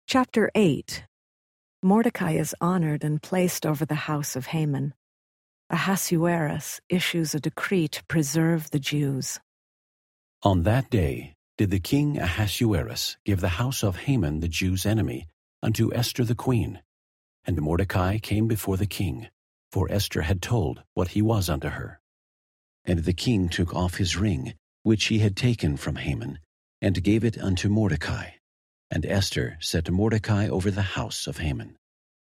Chapter 8. Mordecai is honored and placed over the house of Haman. Ahasuerus issues a decree to preserve the Jews. On that day did the king Ahasuerus give the house of Haman the Jews' enemy unto Esther the queen. And Mordecai came before the king, for Esther had told what he was unto her. And the king took off his ring, which he had taken from Haman, and gave it unto Mordecai. And Esther set Mordecai over the house of Haman.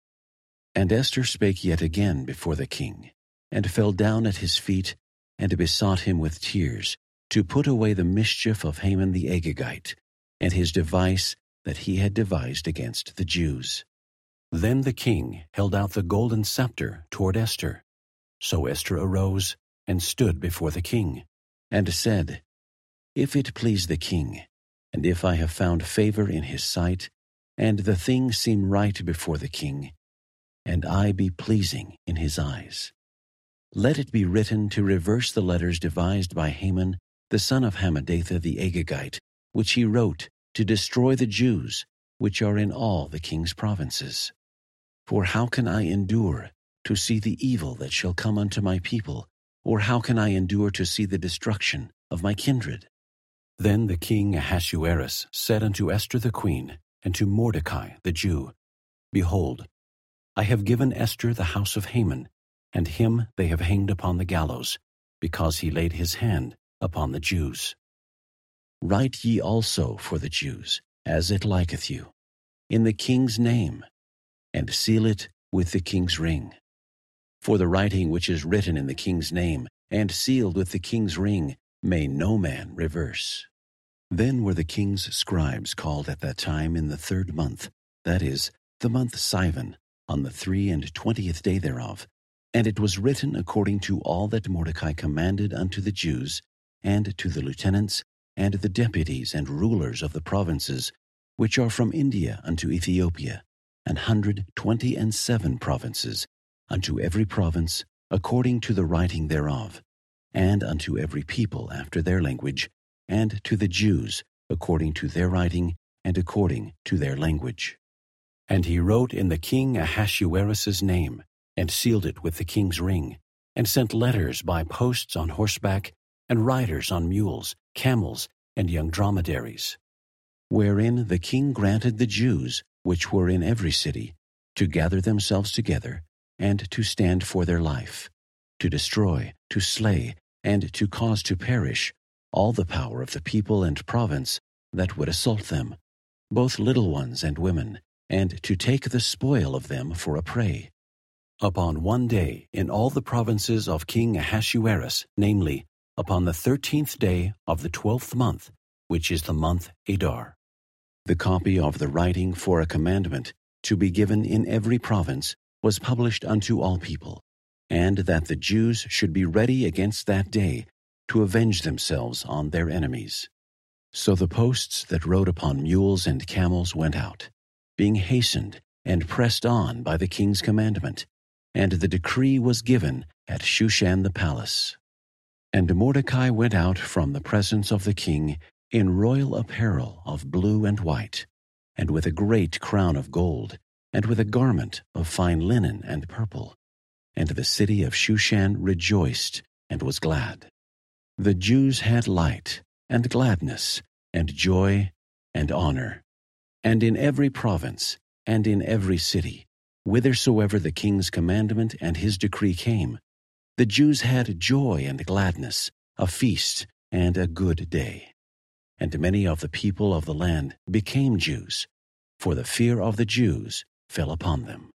And Esther spake yet again before the king, and fell down at his feet, and besought him with tears, to put away the mischief of Haman the Agagite, and his device that he had devised against the Jews. Then the king held out the golden scepter toward Esther. So Esther arose, and stood before the king, and said, If it please the king, and if I have found favor in his sight, and the thing seem right before the king, and I be pleasing in his eyes, let it be written to reverse the letters devised by Haman, the son of Hammedatha the Agagite, which he wrote to destroy the Jews, which are in all the king's provinces. For how can I endure to see the evil that shall come unto my people, or how can I endure to see the destruction of my kindred? Then the king Ahasuerus said unto Esther the queen, and to Mordecai the Jew, Behold, I have given Esther the house of Haman, and him they have hanged upon the gallows, because he laid his hand upon the Jews. Write ye also for the Jews, as it liketh you, in the king's name, and seal it with the king's ring. For the writing which is written in the king's name, and sealed with the king's ring, may no man reverse. Then were the king's scribes called at that time in the 3rd month, that is, the month Sivan, on the 23 day thereof. And it was written according to all that Mordecai commanded unto the Jews, and to the lieutenants, and the deputies and rulers of the provinces, which are from India unto Ethiopia, 127 provinces, unto every province according to the writing thereof, and unto every people after their language, and to the Jews according to their writing, and according to their language. And he wrote in the king Ahasuerus' name, and sealed it with the king's ring, and sent letters by posts on horseback, and riders on mules, camels, and young dromedaries, wherein the king granted the Jews, which were in every city, to gather themselves together, and to stand for their life, to destroy, to slay, and to cause to perish all the power of the people and province that would assault them, both little ones and women, and to take the spoil of them for a prey. Upon one day in all the provinces of King Ahasuerus, namely, upon the 13th day of the 12th month, which is the month Adar. The copy of the writing for a commandment to be given in every province was published unto all people, and that the Jews should be ready against that day to avenge themselves on their enemies. So the posts that rode upon mules and camels went out, being hastened and pressed on by the king's commandment, and the decree was given at Shushan the palace. And Mordecai went out from the presence of the king in royal apparel of blue and white, and with a great crown of gold, and with a garment of fine linen and purple. And the city of Shushan rejoiced and was glad. The Jews had light, and gladness, and joy, and honor. And in every province, and in every city, whithersoever the king's commandment and his decree came, the Jews had joy and gladness, a feast, and a good day. And many of the people of the land became Jews, for the fear of the Jews fell upon them.